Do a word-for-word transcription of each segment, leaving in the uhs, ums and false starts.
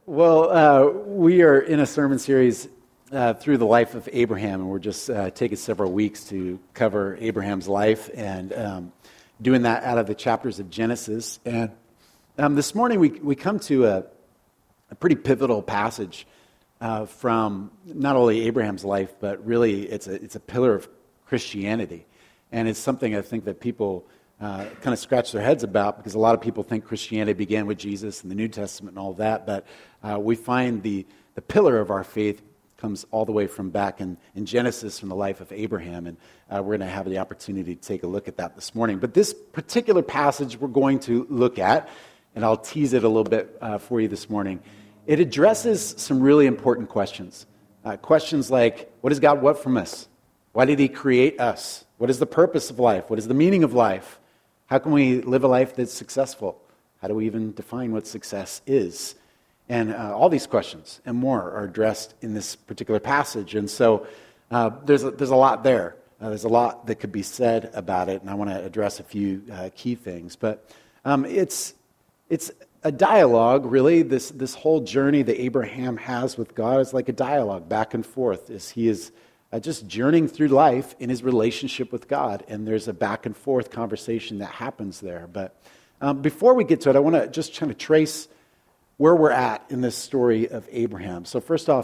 Well, uh, we are in a sermon series uh, through the life of Abraham, and we're just uh, taking several weeks to cover Abraham's life and um, doing that out of the chapters of Genesis. And um, this morning we we come to a, a pretty pivotal passage uh, from not only Abraham's life, but really it's a it's a pillar of Christianity, and it's something I think that people Uh, kind of scratch their heads about, because a lot of people think Christianity began with Jesus and the New Testament and all of that, but uh, we find the, the pillar of our faith comes all the way from back in, in Genesis, from the life of Abraham, and uh, we're going to have the opportunity to take a look at that this morning. But this particular passage we're going to look at, and I'll tease it a little bit uh, for you this morning, it addresses some really important questions. Uh, questions like, what does God want from us? Why did He create us? What is the purpose of life? What is the meaning of life? How can we live a life that's successful? How do we even define what success is? And uh, all these questions and more are addressed in this particular passage. And so uh, there's, a, there's a lot there. Uh, there's a lot that could be said about it, and I want to address a few uh, key things. But um, it's it's a dialogue, really. This, this whole journey that Abraham has with God is like a dialogue back and forth as he is Uh, just journeying through life in his relationship with God, and there's a back and forth conversation that happens there. But um, before we get to it, I want to just kind of trace where we're at in this story of Abraham. So first off,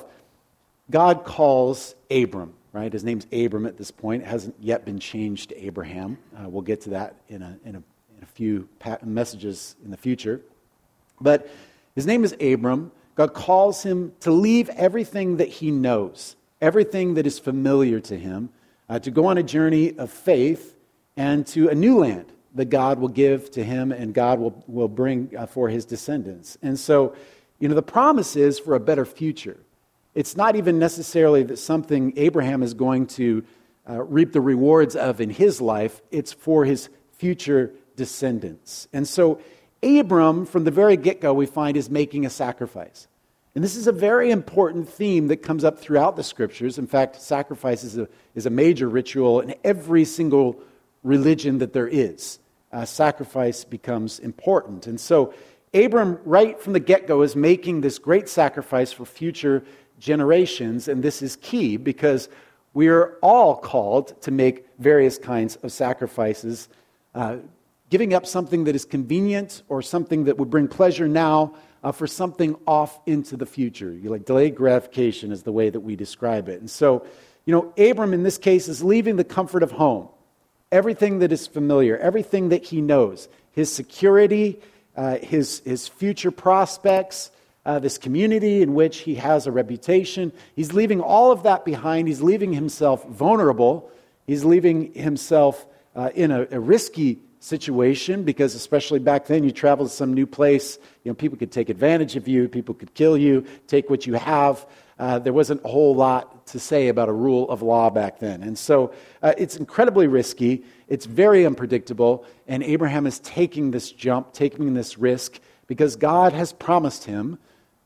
God calls Abram, right? His name's Abram at this point. It hasn't yet been changed to Abraham. Uh, we'll get to that in a, in a, in a few pa- messages in the future. But his name is Abram. God calls him to leave everything that he knows, everything that is familiar to him, uh, to go on a journey of faith and to a new land that God will give to him and God will, will bring uh, for his descendants. And so, you know, the promise is for a better future. It's not even necessarily that something Abraham is going to uh, reap the rewards of in his life. It's for his future descendants. And so Abram, from the very get-go, we find is making a sacrifice. And this is a very important theme that comes up throughout the Scriptures. In fact, sacrifice is a, is a major ritual in every single religion that there is. Uh, sacrifice becomes important. And so Abram, right from the get-go, is making this great sacrifice for future generations. And this is key because we are all called to make various kinds of sacrifices, uh, giving up something that is convenient or something that would bring pleasure now, Uh, for something off into the future. You like delayed gratification is the way that we describe it. And so, you know, Abram in this case is leaving the comfort of home, everything that is familiar, everything that he knows, his security, uh, his his future prospects, uh, this community in which he has a reputation. He's leaving all of that behind. He's leaving himself vulnerable. He's leaving himself uh, in a, a risky situation, because especially back then, you travel to some new place, you know, people could take advantage of you, people could kill you, take what you have. Uh, there wasn't a whole lot to say about a rule of law back then. And so uh, it's incredibly risky, it's very unpredictable, and Abraham is taking this jump, taking this risk, because God has promised him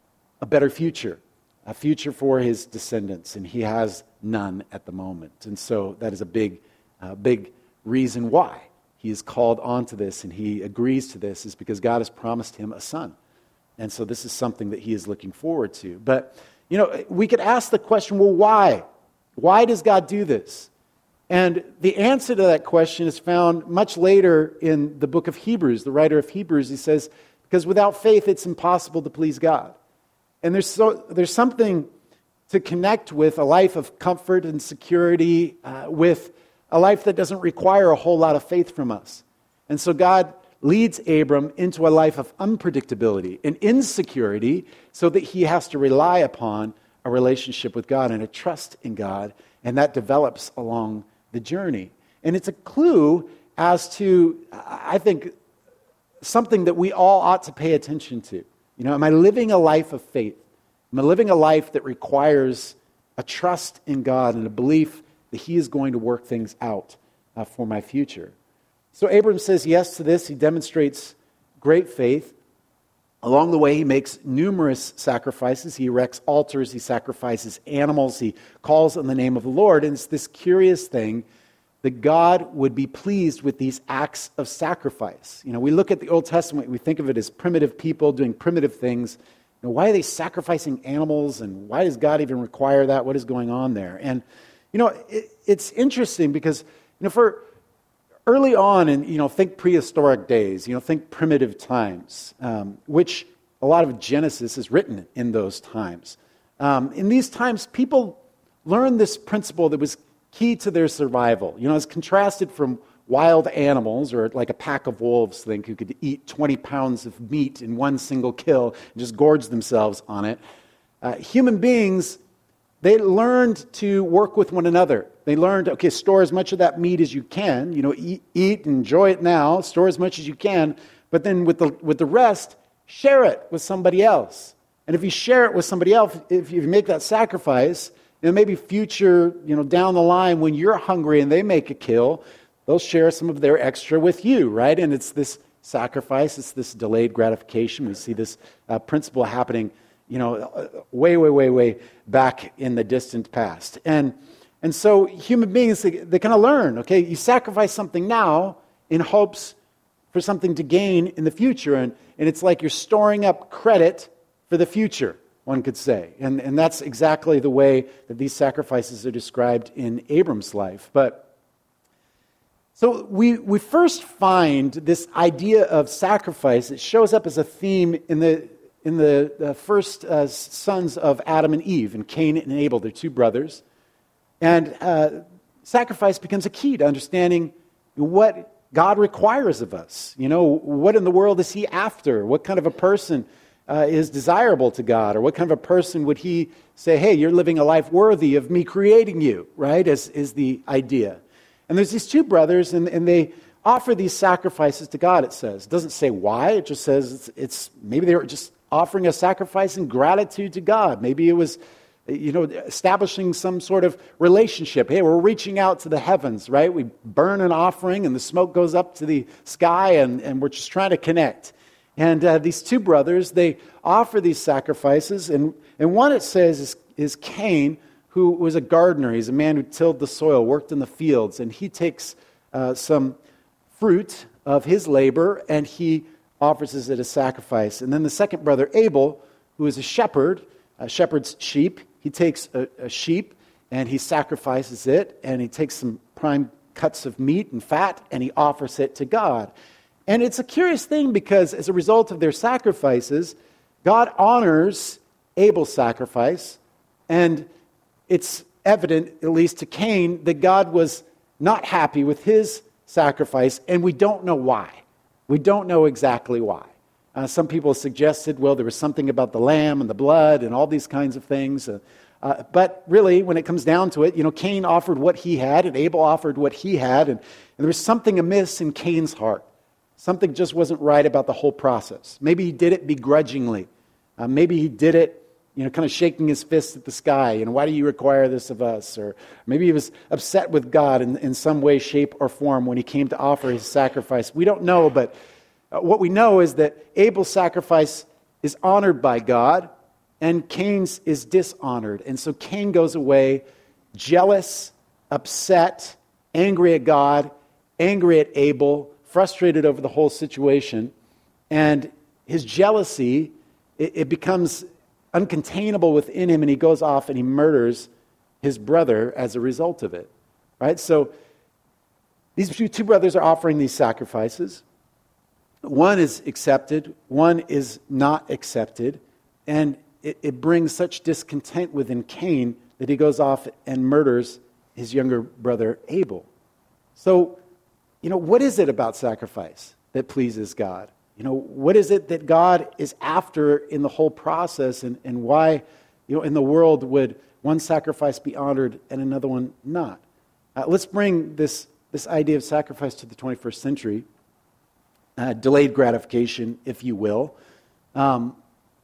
a better future, a future for his descendants, and he has none at the moment. And so that is a big, uh, big reason why he is called onto this and he agrees to this, is because God has promised him a son. And so this is something that he is looking forward to. But, you know, we could ask the question, well, why? Why does God do this? And the answer to that question is found much later in the book of Hebrews. The writer of Hebrews, he says, because without faith, it's impossible to please God. And there's so there's something to connect with a life of comfort and security, uh, with a life that doesn't require a whole lot of faith from us. And so God leads Abram into a life of unpredictability and insecurity so that he has to rely upon a relationship with God and a trust in God, and that develops along the journey. And it's a clue as to, I think, something that we all ought to pay attention to. You know, am I living a life of faith? Am I living a life that requires a trust in God and a belief that he is going to work things out uh, for my future? So Abram says yes to this. He demonstrates great faith. Along the way, he makes numerous sacrifices. He erects altars. He sacrifices animals. He calls on the name of the Lord. And it's this curious thing that God would be pleased with these acts of sacrifice. You know, we look at the Old Testament, we think of it as primitive people doing primitive things. You know, why are they sacrificing animals, and why does God even require that? What is going on there? And, you know, it, it's interesting because, you know, for early on in, you know, think prehistoric days, you know, think primitive times, um, which a lot of Genesis is written in those times. Um, in these times, people learned this principle that was key to their survival. You know, as contrasted from wild animals, or like a pack of wolves, think, who could eat twenty pounds of meat in one single kill and just gorge themselves on it. Uh, human beings, they learned to work with one another. They learned, okay, store as much of that meat as you can. You know, eat, eat, enjoy it now. Store as much as you can. But then with the with the rest, share it with somebody else. And if you share it with somebody else, if you make that sacrifice, you know, maybe future, you know, down the line when you're hungry and they make a kill, they'll share some of their extra with you, right? And it's this sacrifice, it's this delayed gratification. We see this uh, principle happening, you know, way, way, way, way back in the distant past. And and so human beings, they, they kind of learn, okay, you sacrifice something now in hopes for something to gain in the future. And, and it's like you're storing up credit for the future, one could say. And, and that's exactly the way that these sacrifices are described in Abram's life. But so we, we first find this idea of sacrifice. It shows up as a theme in the in the, the first uh, sons of Adam and Eve, and Cain and Abel. They're two brothers. And uh, sacrifice becomes a key to understanding what God requires of us. You know, what in the world is he after? What kind of a person uh, is desirable to God? Or what kind of a person would he say, hey, you're living a life worthy of me creating you, right? As is the idea. And there's these two brothers, and, and they offer these sacrifices to God, it says. It doesn't say why. It just says it's, it's maybe they were just offering a sacrifice in gratitude to God. Maybe it was, you know, establishing some sort of relationship. Hey, we're reaching out to the heavens, right? We burn an offering and the smoke goes up to the sky, and, and we're just trying to connect. And uh, these two brothers, they offer these sacrifices. And, and one, it says, is, is Cain, who was a gardener. He's a man who tilled the soil, worked in the fields. And he takes uh, some fruit of his labor and he offers it as a sacrifice. And then the second brother, Abel, who is a shepherd, uh, shepherds sheep. He takes a, a sheep and he sacrifices it, and he takes some prime cuts of meat and fat and he offers it to God. And it's a curious thing because as a result of their sacrifices, God honors Abel's sacrifice, and it's evident, at least to Cain, that God was not happy with his sacrifice, and we don't know why. We don't know exactly why. Uh, some people suggested, well, there was something about the lamb and the blood and all these kinds of things. Uh, uh, but really, when it comes down to it, you know, Cain offered what he had and Abel offered what he had. And, and there was something amiss in Cain's heart. Something just wasn't right about the whole process. Maybe he did it begrudgingly. Uh, maybe he did it, you know, kind of shaking his fist at the sky. You know, why do you require this of us? Or maybe he was upset with God in, in some way, shape, or form when he came to offer his sacrifice. We don't know, but Uh, what we know is that Abel's sacrifice is honored by God, and Cain's is dishonored. And so Cain goes away jealous, upset, angry at God, angry at Abel, frustrated over the whole situation. And his jealousy, it, it becomes uncontainable within him, and he goes off and he murders his brother as a result of it. Right? So these two, two brothers are offering these sacrifices. One is accepted, one is not accepted, and it, it brings such discontent within Cain that he goes off and murders his younger brother Abel. So, you know, what is it about sacrifice that pleases God? You know, what is it that God is after in the whole process, and, and why, you know, in the world would one sacrifice be honored and another one not? Uh, let's bring this, this idea of sacrifice to the twenty-first century. Uh, delayed gratification, if you will. Um,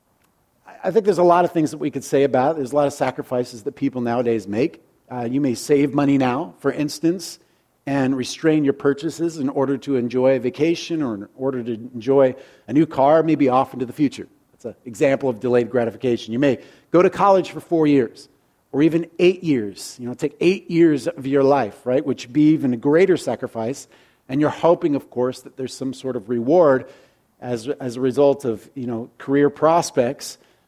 I think there's a lot of things that we could say about it. There's a lot of sacrifices that people nowadays make. Uh, you may save money now, for instance, and restrain your purchases in order to enjoy a vacation or in order to enjoy a new car, maybe off into the future. That's an example of delayed gratification. You may go to college for four years or even eight years. You know, take eight years of your life, right, which would be even a greater sacrifice. And you're hoping, of course, that there's some sort of reward as as a result of, you know, career prospects.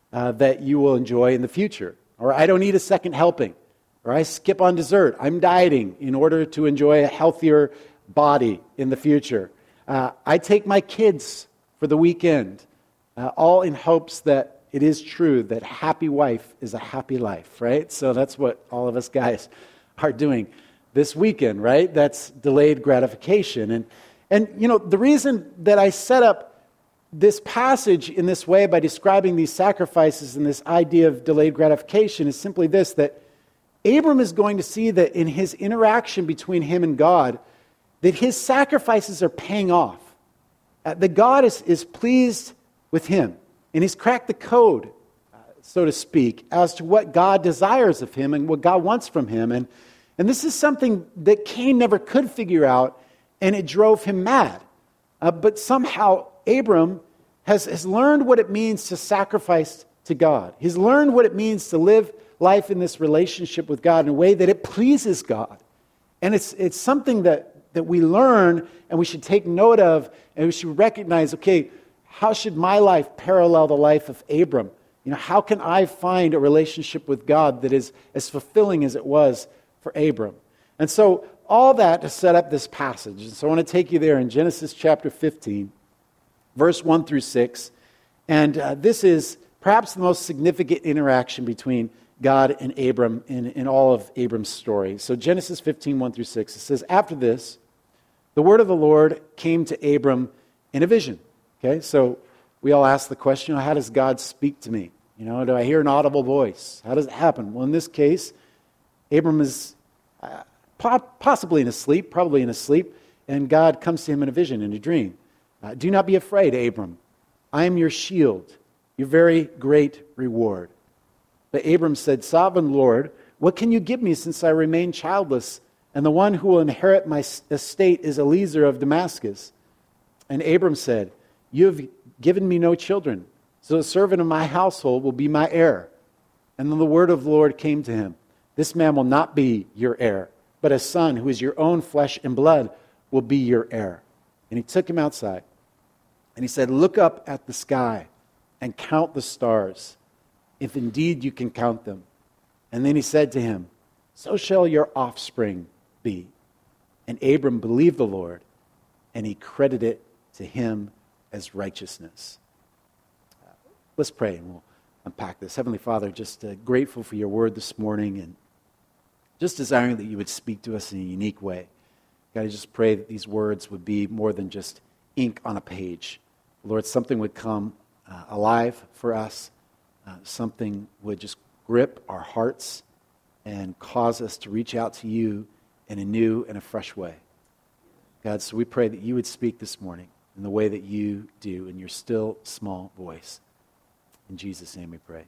uh, that you will enjoy in the future. Or I don't eat a second helping. Or I skip on dessert. I'm dieting in order to enjoy a healthier body in the future. Uh, I take my kids for the weekend, uh, all in hopes that it is true that happy wife is a happy life, right? So that's what all of us guys are doing this weekend, right? That's delayed gratification. And, and you know, the reason that I set up this passage in this way by describing these sacrifices and this idea of delayed gratification is simply this, that Abram is going to see that in his interaction between him and God, that his sacrifices are paying off. Uh, that God is, is pleased with him. And he's cracked the code, uh, so to speak, as to what God desires of him and what God wants from him. And, and this is something that Cain never could figure out, and it drove him mad. Uh, but somehow Abram has, has learned what it means to sacrifice to God. He's learned what it means to live life in this relationship with God in a way that it pleases God. And it's, it's something that, that we learn and we should take note of, and we should recognize, okay, how should my life parallel the life of Abram? You know, how can I find a relationship with God that is as fulfilling as it was for Abram? And so all that to set up this passage. And so I want to take you there in Genesis chapter fifteen, verse one through six. And uh, this is perhaps the most significant interaction between God and Abram in, in all of Abram's story. So Genesis fifteen, one through six, it says, after this, the word of the Lord came to Abram in a vision. Okay, so we all ask the question, how does God speak to me? You know, do I hear an audible voice? How does it happen? Well, in this case, Abram is uh, po- possibly in a sleep, probably in a sleep, and God comes to him in a vision, in a dream. Uh, do not be afraid, Abram. I am your shield, your very great reward. But Abram said, Sovereign Lord, what can you give me since I remain childless, and the one who will inherit my estate is Eliezer of Damascus? And Abram said, you have given me no children, so the servant of my household will be my heir. And then the word of the Lord came to him, this man will not be your heir, but a son who is your own flesh and blood will be your heir. And he took him outside, and he said, look up at the sky and count the stars, if indeed you can count them. And then he said to him, so shall your offspring be. And Abram believed the Lord, and he credited it to him as righteousness. Uh, let's pray and we'll unpack this. Heavenly Father, just uh, grateful for your word this morning and just desiring that you would speak to us in a unique way. God, I just pray that these words would be more than just ink on a page. Lord, something would come uh, alive for us. Uh, something would just grip our hearts and cause us to reach out to you in a new and a fresh way. God, so we pray that you would speak this morning in the way that you do in your still small voice. In Jesus' name we pray.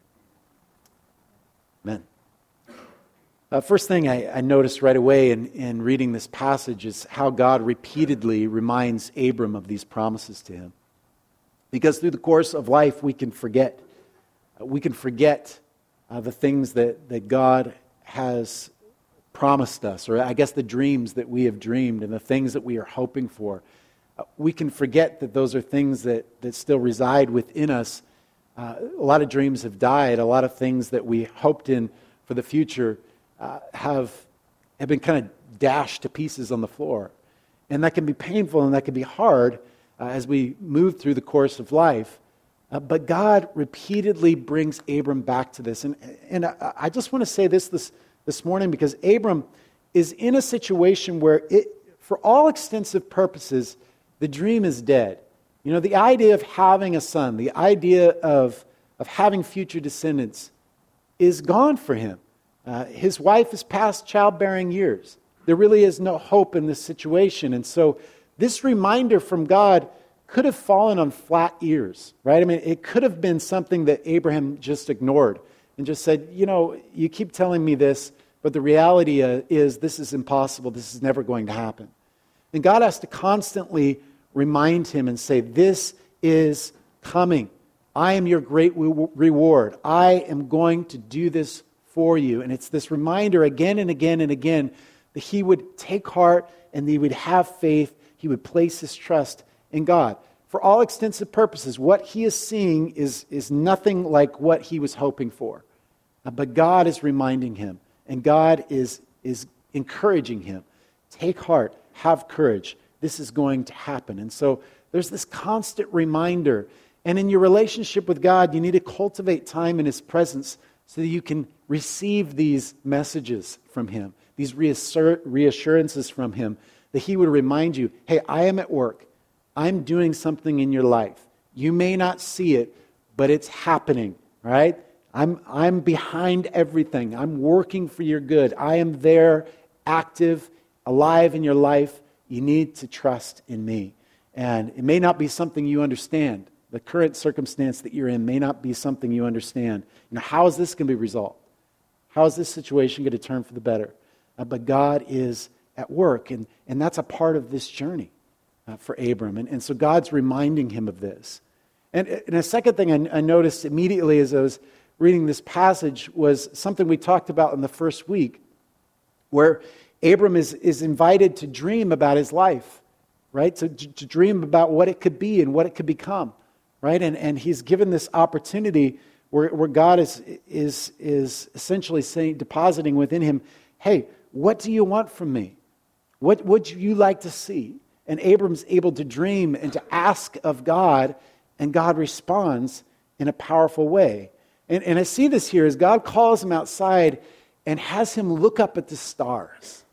Amen. Uh, first thing I, I noticed right away in, in reading this passage is how God repeatedly reminds Abram of these promises to him. Because through the course of life we can forget. Uh, we can forget uh, the things that, that God has promised us, or I guess the dreams that we have dreamed and the things that we are hoping for. Uh, we can forget that those are things that, that still reside within us. Uh, a lot of dreams have died. A lot of things that we hoped in for the future uh, have, have been kind of dashed to pieces on the floor. And that can be painful and that can be hard uh, as we move through the course of life. Uh, but God repeatedly brings Abram back to this. And, and I, I just want to say this, this this morning because Abram is in a situation where, it, for all extensive purposes, the dream is dead. You know, the idea of having a son, the idea of, of having future descendants is gone for him. Uh, his wife is past childbearing years. There really is no hope in this situation. And so this reminder from God could have fallen on flat ears, right? I mean, it could have been something that Abraham just ignored and just said, you know, you keep telling me this, but the reality uh, is this is impossible. This is never going to happen. And God has to constantly remind him and say, this is coming. I am your great re- reward. I am going to do this for you. And it's this reminder again and again and again that he would take heart and he would have faith. He would place his trust in God. for all extensive purposes, what he is seeing is, is nothing like what he was hoping for. Uh, but God is reminding him, and God is, is encouraging him. Take heart, have courage. This is going to happen. And so there's this constant reminder. And in your relationship with God, you need to cultivate time in his presence so that you can receive these messages from him, these reassur- reassurances from him, that he would remind you, hey, I am at work. I'm doing something in your life. You may not see it, but it's happening, right? I'm, I'm behind everything. I'm working for your good. I am there, active, alive in your life. You need to trust in me. And it may not be something you understand. The current circumstance that you're in may not be something you understand. You know, how is this going to be resolved? How is this situation going to turn for the better? Uh, but God is at work, and, and that's a part of this journey uh, for Abram. And, and so God's reminding him of this. And, and a second thing I, I noticed immediately as I was reading this passage was something we talked about in the first week, where Abram is, is invited to dream about his life, right? To, to dream about what it could be and what it could become, right? And, and he's given this opportunity where, where God is, is, is essentially saying, depositing within him, hey, what do you want from me? What would you like to see? And Abram's able to dream and to ask of God, and God responds in a powerful way. And, and I see this here as God calls him outside and has him look up at the stars.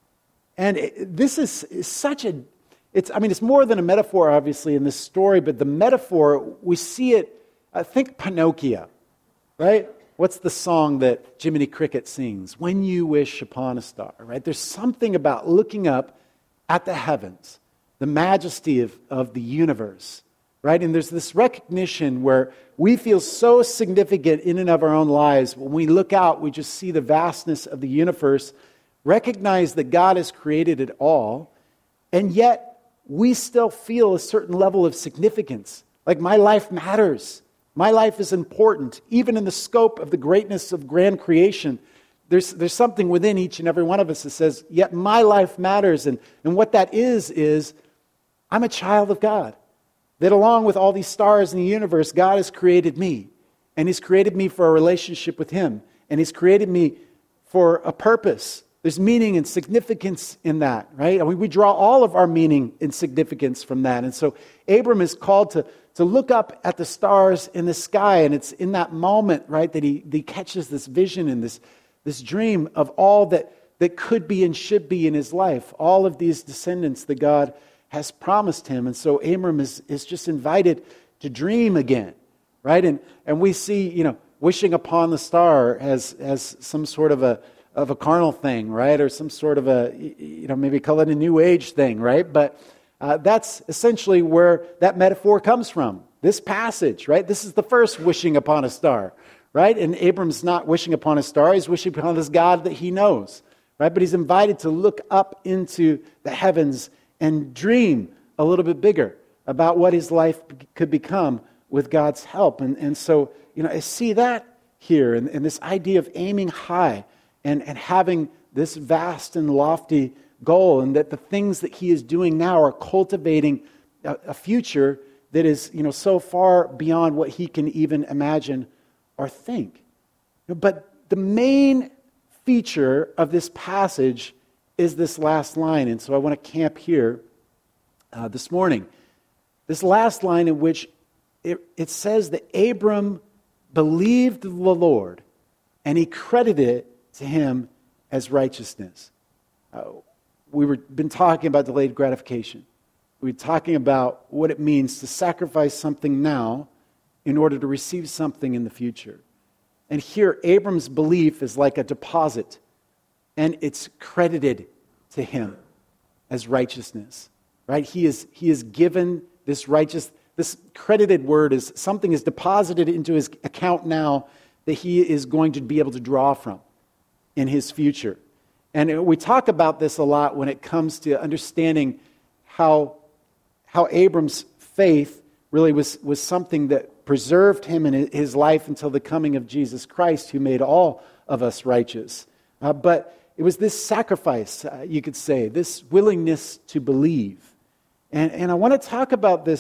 And it, this is, is such a, it's I mean, it's more than a metaphor, obviously, in this story, but the metaphor, we see it, I think Pinocchio, right? What's the song that Jiminy Cricket sings? When you wish upon a star, right? There's something about looking up at the heavens, the majesty of, of the universe, right? And there's this recognition where we feel so significant in and of our own lives. When we look out, we just see the vastness of the universe, recognize that God has created it all, and yet we still feel a certain level of significance. Like, my life matters. My life is important. Even in the scope of the greatness of grand creation, there's, there's something within each and every one of us that says, yet my life matters. And, and what that is, is I'm a child of God. That along with all these stars in the universe, God has created me. And He's created me for a relationship with Him. And He's created me for a purpose. There's meaning and significance in that, right? I mean, we draw all of our meaning and significance from that. And so Abram is called to, to look up at the stars in the sky. And it's in that moment, right, that he, that he catches this vision and this, this dream of all that, that could be and should be in his life. All of these descendants that God has promised him. And so Abram is, is just invited to dream again, right? And and we see, you know, wishing upon the star as, as some sort of a of a carnal thing, right? Or some sort of a, you know, maybe call it a new age thing, right? But uh, that's essentially where that metaphor comes from. This passage, right? This is the first wishing upon a star, right? And Abram's not wishing upon a star. He's wishing upon this God that he knows, right? But he's invited to look up into the heavens and dream a little bit bigger about what his life could become with God's help. And, and so, you know, I see that here, and, and this idea of aiming high, And, and having this vast and lofty goal, and that the things that he is doing now are cultivating a, a future that is, you know, so far beyond what he can even imagine or think. But the main feature of this passage is this last line, and so I want to camp here uh, this morning. This last line in which it, it says that Abram believed the Lord, and he credited it to him as righteousness. Uh, we were been talking about delayed gratification. We were talking about what it means to sacrifice something now in order to receive something in the future. And here, Abram's belief is like a deposit, and it's credited to him as righteousness. Right? He is he is given this righteous. This credited word is something is deposited into his account now that he is going to be able to draw from in his future. And we talk about this a lot when it comes to understanding how, how Abram's faith really was, was something that preserved him in his life until the coming of Jesus Christ, who made all of us righteous. Uh, but it was this sacrifice, uh, you could say, this willingness to believe. And, and I want to talk about this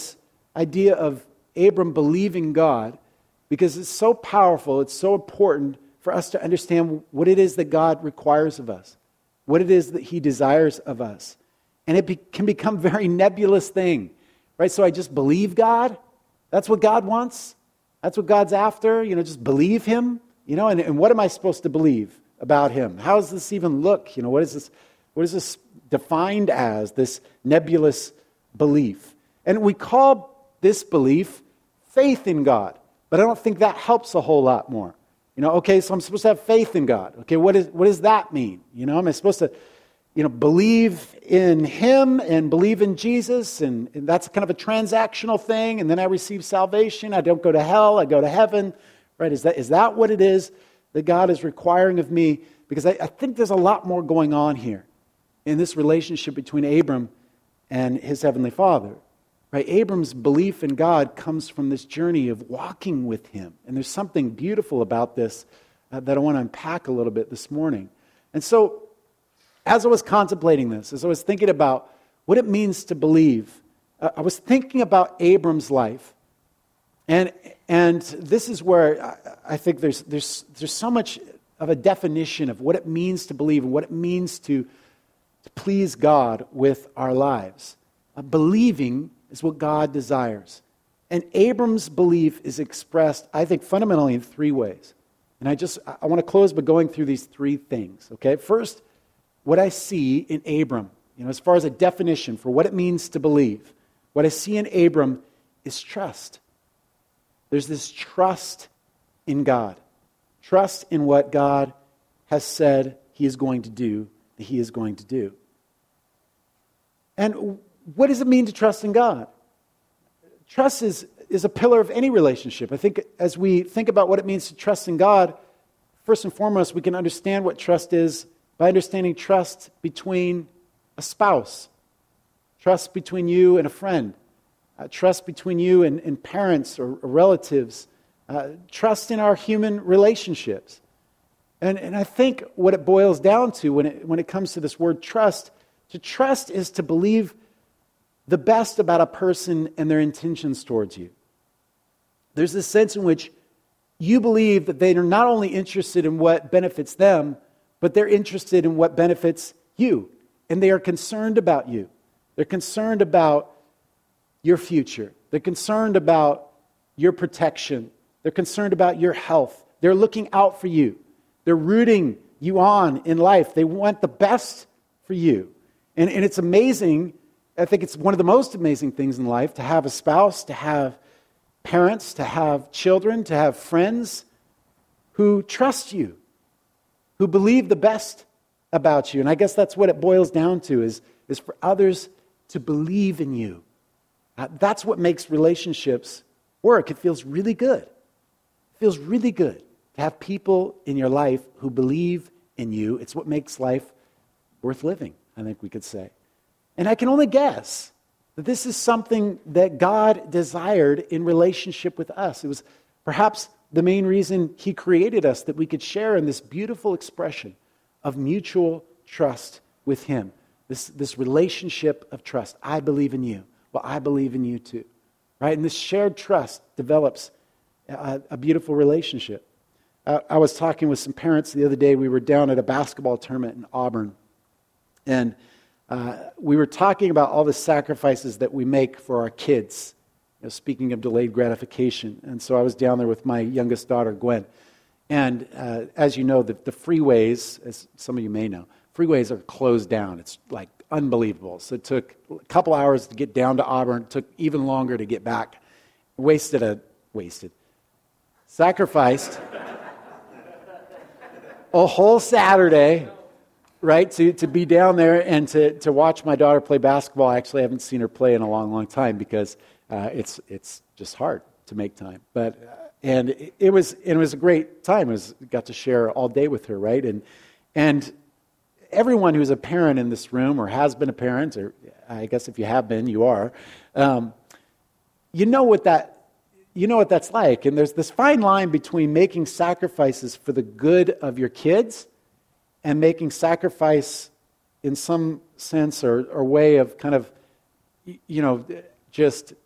idea of Abram believing God because it's so powerful, it's so important for us to understand what it is that God requires of us, what it is that He desires of us. And it be, can become a very nebulous thing, right? So I just believe God. That's what God wants. That's what God's after. You know, just believe Him. You know, and, and what am I supposed to believe about Him? How does this even look? You know, what is this? What is this defined as? This nebulous belief. And we call this belief faith in God. But I don't think that helps a whole lot more. You know, okay, so I'm supposed to have faith in God. Okay, what is what does that mean? You know, am I supposed to, you know, believe in Him and believe in Jesus, and, and that's kind of a transactional thing, and then I receive salvation. I don't go to hell, I go to heaven. Right? Is that is that what it is that God is requiring of me? Because I, I think there's a lot more going on here in this relationship between Abram and his heavenly Father. Right? Abram's belief in God comes from this journey of walking with Him. And there's something beautiful about this uh, that I want to unpack a little bit this morning. And so, as I was contemplating this, as I was thinking about what it means to believe, uh, I was thinking about Abram's life. And and this is where I, I think there's there's there's so much of a definition of what it means to believe and what it means to, to please God with our lives. Uh, believing is what God desires. And Abram's belief is expressed, I think, fundamentally in three ways. And I just, I want to close by going through these three things, okay? First, what I see in Abram, you know, as far as a definition for what it means to believe, what I see in Abram is trust. There's this trust in God. Trust in what God has said He is going to do, that He is going to do. And what does it mean to trust in God? Trust is, is a pillar of any relationship. I think as we think about what it means to trust in God, first and foremost, we can understand what trust is by understanding trust between a spouse, trust between you and a friend, uh, trust between you and, and parents or, or relatives, uh, trust in our human relationships. And, and I think what it boils down to when it, when it comes to this word trust, to trust is to believe the best about a person and their intentions towards you. There's this sense in which you believe that they are not only interested in what benefits them, but they're interested in what benefits you. And they are concerned about you. They're concerned about your future. They're concerned about your protection. They're concerned about your health. They're looking out for you. They're rooting you on in life. They want the best for you. And, and it's amazing. I think it's one of the most amazing things in life to have a spouse, to have parents, to have children, to have friends who trust you, who believe the best about you. And I guess that's what it boils down to, is, is for others to believe in you. Uh, that's what makes relationships work. It feels really good. It feels really good to have people in your life who believe in you. It's what makes life worth living, I think we could say. And I can only guess that this is something that God desired in relationship with us. It was perhaps the main reason He created us, that we could share in this beautiful expression of mutual trust with Him. This, this relationship of trust. I believe in you. Well, I believe in you too. Right? And this shared trust develops a, a beautiful relationship. Uh, I was talking with some parents the other day. We were down at a basketball tournament in Auburn. And uh, we were talking about all the sacrifices that we make for our kids. You know, speaking of delayed gratification. And so I was down there with my youngest daughter, Gwen. And uh, as you know, the, the freeways, as some of you may know, freeways are closed down. It's like unbelievable. So it took a couple hours to get down to Auburn. It took even longer to get back. Wasted a, wasted, sacrificed a whole Saturday, right, to, to be down there and to, to watch my daughter play basketball. I actually haven't seen her play in a long, long time because uh, it's it's just hard to make time. But uh, and it, it was it was a great time. It was got to share all day with her, right? And and everyone who's a parent in this room or has been a parent, or I guess if you have been, you are, um, you know what that you know what that's like. And there's this fine line between making sacrifices for the good of your kids and making sacrifice in some sense or, or way of kind of, you know, just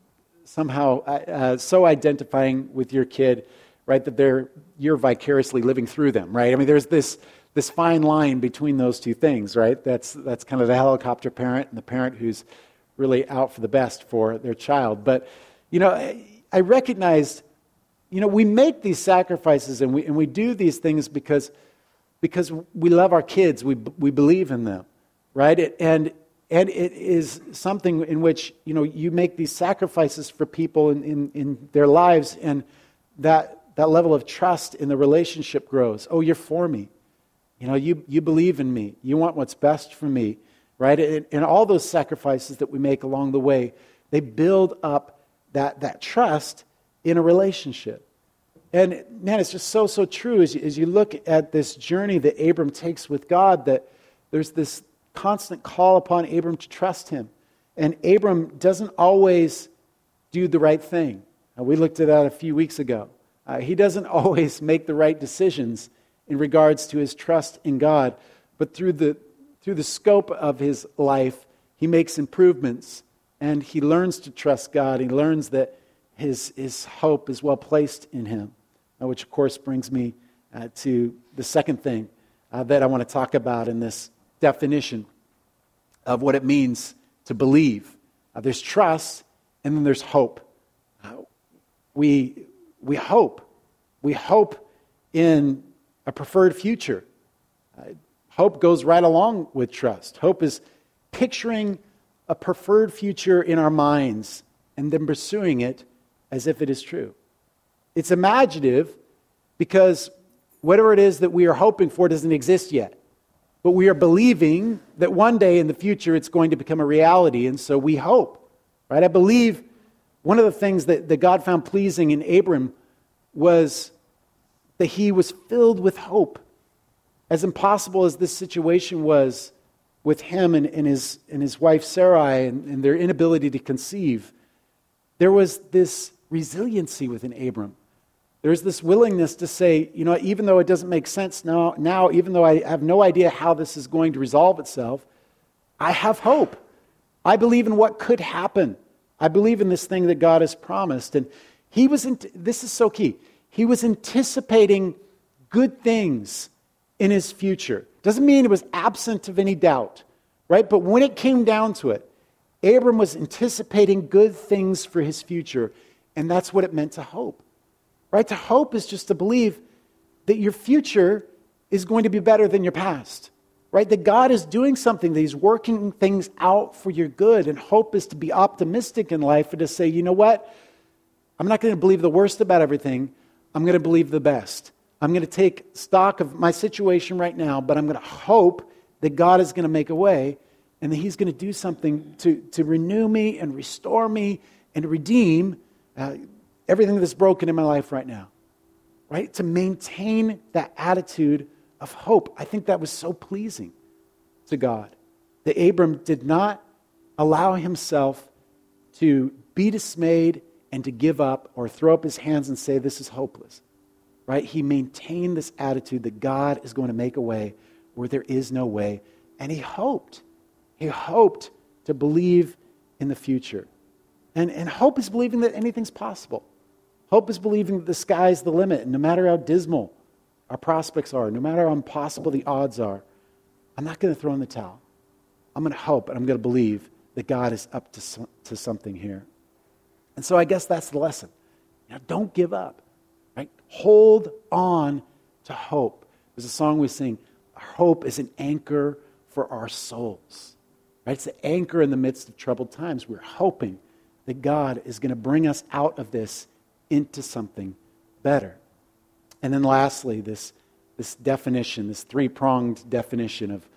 somehow uh, so identifying with your kid, right, that they're you're vicariously living through them, right? I mean, there's this this fine line between those two things, right? That's that's kind of the helicopter parent and the parent who's really out for the best for their child. But, you know, I, I recognized, you know, we make these sacrifices and we and we do these things because because we love our kids, we we believe in them, right? It, and and it is something in which, you know, you make these sacrifices for people in, in, in their lives, and that that level of trust in the relationship grows. Oh, you're for me. You know, you, you believe in me. You want what's best for me, right? And, and all those sacrifices that we make along the way, they build up that, that trust in a relationship. And man, it's just so, so true as you, as you look at this journey that Abram takes with God, that there's this constant call upon Abram to trust him. And Abram doesn't always do the right thing. Uh, we looked at that a few weeks ago. Uh, he doesn't always make the right decisions in regards to his trust in God, but through the through the scope of his life, he makes improvements, and he learns to trust God. He learns that his his hope is well placed in him, uh, which of course brings me uh, to the second thing uh, that I want to talk about in this definition of what it means to believe. Uh, there's trust, and then there's hope. Uh, we we hope, we hope in a preferred future. Uh, hope goes right along with trust. Hope is picturing a preferred future in our minds and then pursuing it as if it is true. It's imaginative because whatever it is that we are hoping for doesn't exist yet. But we are believing that one day in the future it's going to become a reality, and so we hope. Right? I believe one of the things that, that God found pleasing in Abram was that he was filled with hope. As impossible as this situation was with him and, and, his, and his wife Sarai and, and their inability to conceive, there was this resiliency within Abram. There's this willingness to say, you know, even though it doesn't make sense now, now, even though I have no idea how this is going to resolve itself, I have hope. I believe in what could happen. I believe in this thing that God has promised. And he was, in, this is so key, he was anticipating good things in his future. Doesn't mean it was absent of any doubt, right? But when it came down to it, Abram was anticipating good things for his future, and that's what it meant to hope. Right? To hope is just to believe that your future is going to be better than your past. Right? That God is doing something, that He's working things out for your good. And hope is to be optimistic in life and to say, you know what? I'm not going to believe the worst about everything. I'm going to believe the best. I'm going to take stock of my situation right now, but I'm going to hope that God is going to make a way and that He's going to do something to, to renew me and restore me and redeem uh, everything that's broken in my life right now, right? To maintain that attitude of hope. I think that was so pleasing to God, that Abram did not allow himself to be dismayed and to give up or throw up his hands and say, this is hopeless, right? He maintained this attitude that God is going to make a way where there is no way, and he hoped. He hoped to believe in the future. And, and hope is believing that anything's possible. Hope is believing that the sky's the limit, and no matter how dismal our prospects are, no matter how impossible the odds are, I'm not going to throw in the towel. I'm going to hope, and I'm going to believe that God is up to, some, to something here. And so I guess that's the lesson. Now, don't give up. Right? Hold on to hope. There's a song we sing, hope is an anchor for our souls. Right? It's an anchor in the midst of troubled times. We're hoping that God is going to bring us out of this into something better. And then lastly, this, this definition, this three-pronged definition of,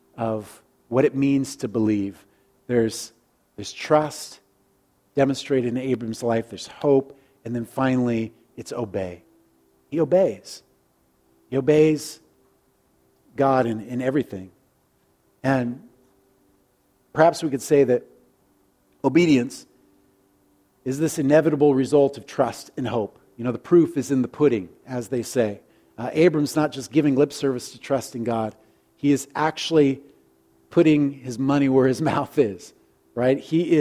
of what it means to believe. There's, there's trust demonstrated in Abram's life, there's hope, and then finally, it's obey. He obeys. He obeys God in, in everything. And perhaps we could say that obedience is this inevitable result of trust and hope. You know, the proof is in the pudding, as they say. Uh, Abram's not just giving lip service to trust in God. He is actually putting his money where his mouth is, right? He is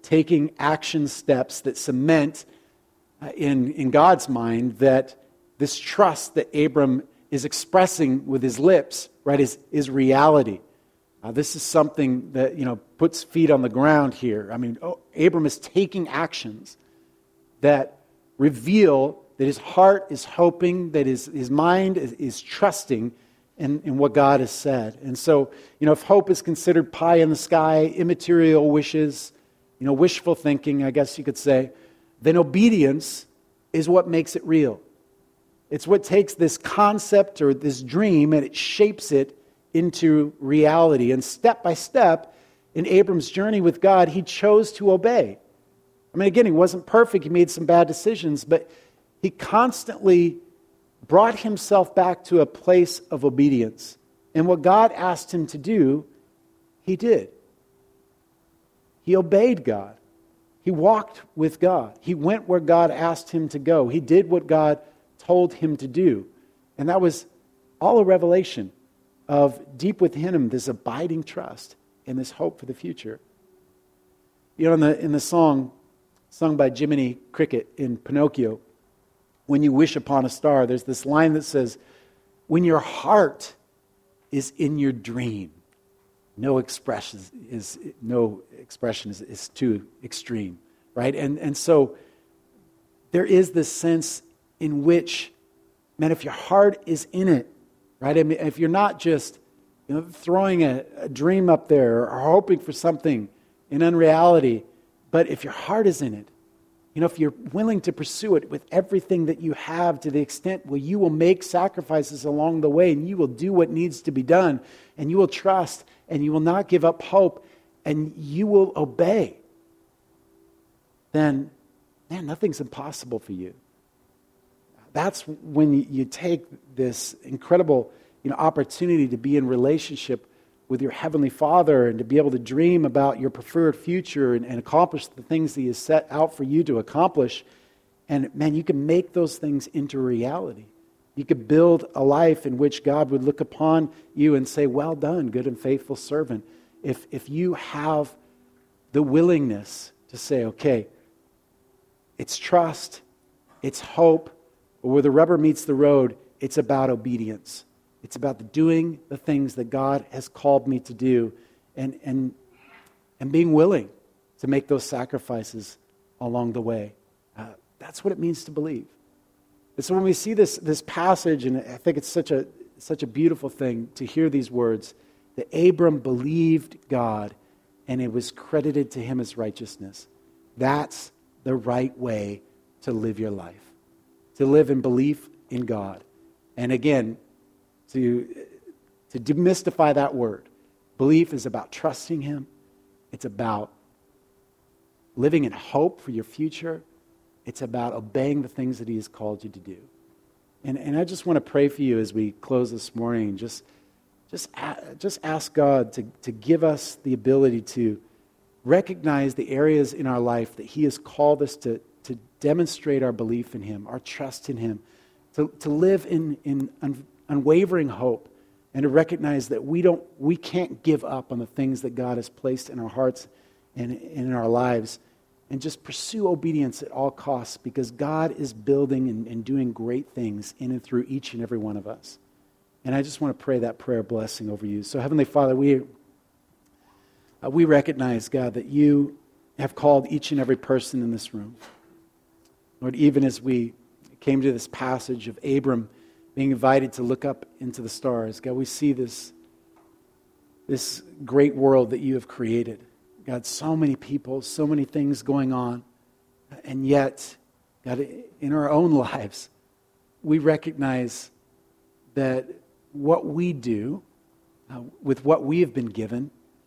taking action steps that cement uh, in, in God's mind that this trust that Abram is expressing with his lips, right, is, is reality. Uh, this is something that, you know, puts feet on the ground here. I mean, oh, Abram is taking actions that reveal that his heart is hoping, that his, his mind is, is trusting in, in what God has said. And so, you know, if hope is considered pie in the sky, immaterial wishes, you know, wishful thinking, I guess you could say, then obedience is what makes it real. It's what takes this concept or this dream and it shapes it into reality. And step by step, in Abram's journey with God, he chose to obey. I mean, again, he wasn't perfect. He made some bad decisions, but he constantly brought himself back to a place of obedience. And what God asked him to do, he did. He obeyed God. He walked with God. He went where God asked him to go. He did what God told him to do. And that was all a revelation of deep within him this abiding trust and this hope for the future. You know, in the, in the song sung by Jiminy Cricket in Pinocchio, "When You Wish Upon a Star," there's this line that says, "When your heart is in your dream, no expression is no expression is, is too extreme," right? And and so there is this sense in which, man, if your heart is in it, right? I mean, if you're not just, you know, throwing a, a dream up there or hoping for something in unreality, but if your heart is in it, you know, if you're willing to pursue it with everything that you have to the extent where you will make sacrifices along the way and you will do what needs to be done and you will trust and you will not give up hope and you will obey, then, man, nothing's impossible for you. That's when you take this incredible, you know, opportunity to be in relationship with your Heavenly Father and to be able to dream about your preferred future and, and accomplish the things that He has set out for you to accomplish. And man, you can make those things into reality. You could build a life in which God would look upon you and say, "Well done, good and faithful servant." If, if you have the willingness to say, okay, it's trust, it's hope, but where the rubber meets the road, it's about obedience. It's about doing the things that God has called me to do and, and, and being willing to make those sacrifices along the way. Uh, that's what it means to believe. And so when we see this, this passage, and I think it's such a, such a beautiful thing to hear these words, that Abram believed God and it was credited to him as righteousness. That's the right way to live your life. To live in belief in God. And again, to, to demystify that word, belief is about trusting Him. It's about living in hope for your future. It's about obeying the things that He has called you to do. And, and I just want to pray for you as we close this morning. Just, just, just ask God to, to give us the ability to recognize the areas in our life that He has called us to to demonstrate our belief in Him, our trust in Him, to, to live in, in un, unwavering hope, and to recognize that we don't, we can't give up on the things that God has placed in our hearts and, and in our lives, and just pursue obedience at all costs, because God is building and, and doing great things in and through each and every one of us. And I just want to pray that prayer blessing over you. So Heavenly Father, we, uh, we recognize, God, that You have called each and every person in this room. Lord, even as we came to this passage of Abram being invited to look up into the stars, God, we see this, this great world that You have created. God, so many people, so many things going on. And yet, God, in our own lives, we recognize that what we do uh, with what we have been given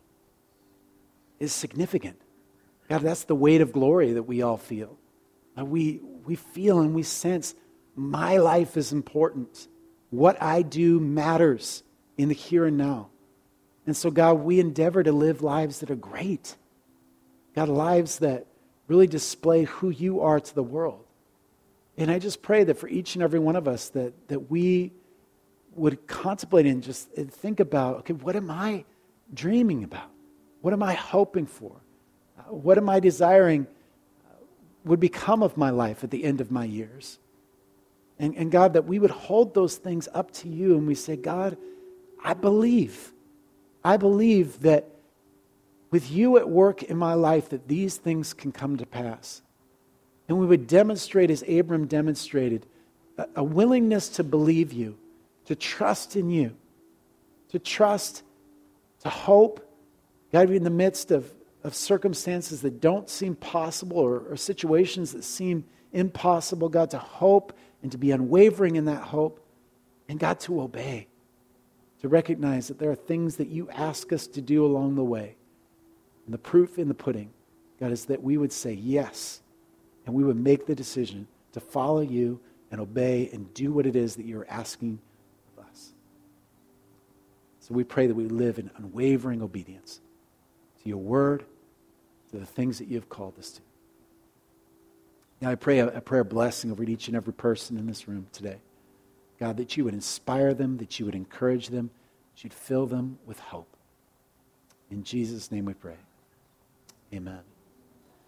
is significant. God, that's the weight of glory that we all feel. We we feel and we sense my life is important. What I do matters in the here and now. And so, God, we endeavor to live lives that are great. God, lives that really display who You are to the world. And I just pray that for each and every one of us that, that we would contemplate and just think about, okay, what am I dreaming about? What am I hoping for? what am I desiring would become of my life at the end of my years? And, and God, that we would hold those things up to you and we say, God, I believe. I believe that with you at work in my life that these things can come to pass. And we would demonstrate, as Abram demonstrated, a, a willingness to believe you, to trust in you, to trust, to hope. God, in the midst of, of circumstances that don't seem possible or, or situations that seem impossible, God, to hope and to be unwavering in that hope, and God, to obey, to recognize that there are things that you ask us to do along the way. And the proof in the pudding, God, is that we would say yes, and we would make the decision to follow you and obey and do what it is that you're asking of us. So we pray that we live in unwavering obedience to your word, to the things that you have called us to. Now I pray a, a prayer blessing over each and every person in this room today. God, that you would inspire them, that you would encourage them, that you'd fill them with hope. In Jesus' name we pray. Amen.